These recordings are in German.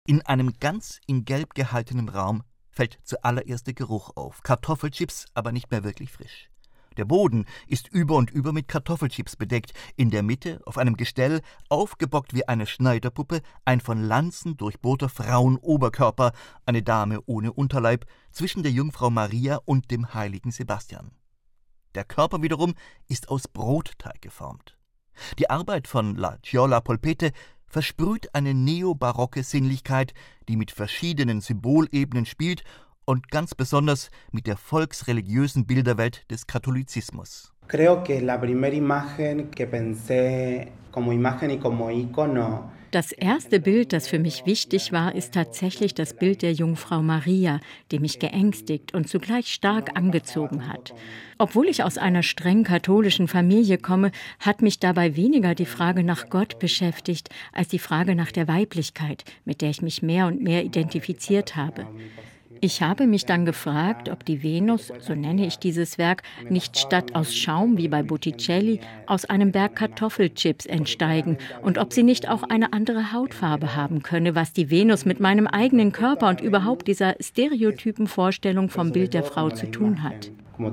In einem ganz in Gelb gehaltenen Raum fällt zuallererst der Geruch auf. Kartoffelchips, aber nicht mehr wirklich frisch. Der Boden ist über und über mit Kartoffelchips bedeckt. In der Mitte, auf einem Gestell, aufgebockt wie eine Schneiderpuppe, ein von Lanzen durchbohrter Frauenoberkörper, eine Dame ohne Unterleib, zwischen der Jungfrau Maria und dem heiligen Sebastian. Der Körper wiederum ist aus Brotteig geformt. Die Arbeit von La Gioia Polpette versprüht eine neobarocke Sinnlichkeit, die mit verschiedenen Symbolebenen spielt und ganz besonders mit der volksreligiösen Bilderwelt des Katholizismus. Creo que la primera imagen que pensé como imagen y como icono. Das erste Bild, das für mich wichtig war, ist tatsächlich das Bild der Jungfrau Maria, die mich geängstigt und zugleich stark angezogen hat. Obwohl ich aus einer streng katholischen Familie komme, hat mich dabei weniger die Frage nach Gott beschäftigt, als die Frage nach der Weiblichkeit, mit der ich mich mehr und mehr identifiziert habe. Ich habe mich dann gefragt, ob die Venus, so nenne ich dieses Werk, nicht statt aus Schaum wie bei Botticelli aus einem Berg Kartoffelchips entsteigen und ob sie nicht auch eine andere Hautfarbe haben könne, was die Venus mit meinem eigenen Körper und überhaupt dieser stereotypen Vorstellung vom Bild der Frau zu tun hat.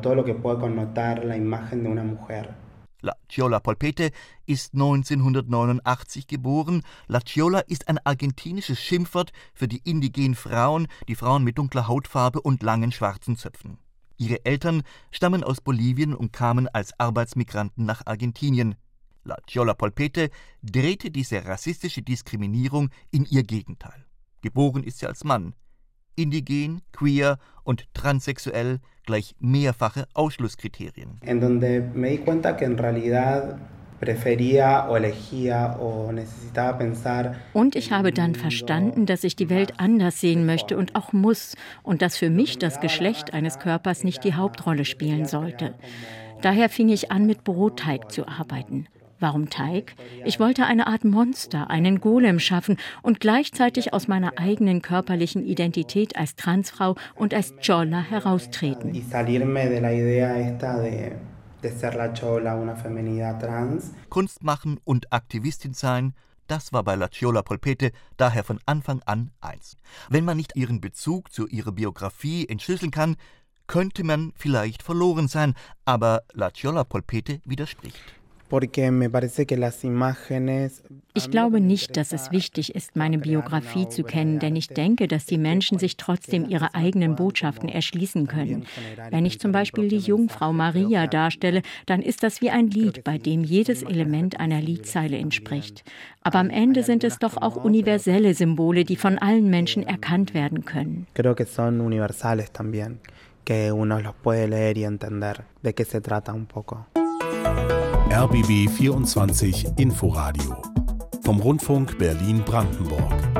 La Gioia Polpette ist 1989 geboren. La Gioia ist ein argentinisches Schimpfwort für die indigenen Frauen, die Frauen mit dunkler Hautfarbe und langen schwarzen Zöpfen. Ihre Eltern stammen aus Bolivien und kamen als Arbeitsmigranten nach Argentinien. La Gioia Polpette drehte diese rassistische Diskriminierung in ihr Gegenteil. Geboren ist sie als Mann. Indigen, queer und transsexuell gleich mehrfache Ausschlusskriterien. En donde me di cuenta que en realidad prefería o elegía o necesitaba pensar. Und ich habe dann verstanden, dass ich die Welt anders sehen möchte und auch muss und dass für mich das Geschlecht eines Körpers nicht die Hauptrolle spielen sollte. Daher fing ich an, mit Brotteig zu arbeiten. Warum Teig? Ich wollte eine Art Monster, einen Golem schaffen und gleichzeitig aus meiner eigenen körperlichen Identität als Transfrau und als Chola heraustreten. Kunst machen und Aktivistin sein, das war bei La Gioia Polpette daher von Anfang an eins. Wenn man nicht ihren Bezug zu ihrer Biografie entschlüsseln kann, könnte man vielleicht verloren sein, aber La Gioia Polpette widerspricht. Ich glaube nicht, dass es wichtig ist, meine Biografie zu kennen, denn ich denke, dass die Menschen sich trotzdem ihre eigenen Botschaften erschließen können. Wenn ich zum Beispiel die Jungfrau Maria darstelle, dann ist das wie ein Lied, bei dem jedes Element einer Liedzeile entspricht. Aber am Ende sind es doch auch universelle Symbole, die von allen Menschen erkannt werden können. Creo que son universales también, que uno los puede leer y entender de qué se trata un poco. RBB 24 Inforadio vom Rundfunk Berlin-Brandenburg.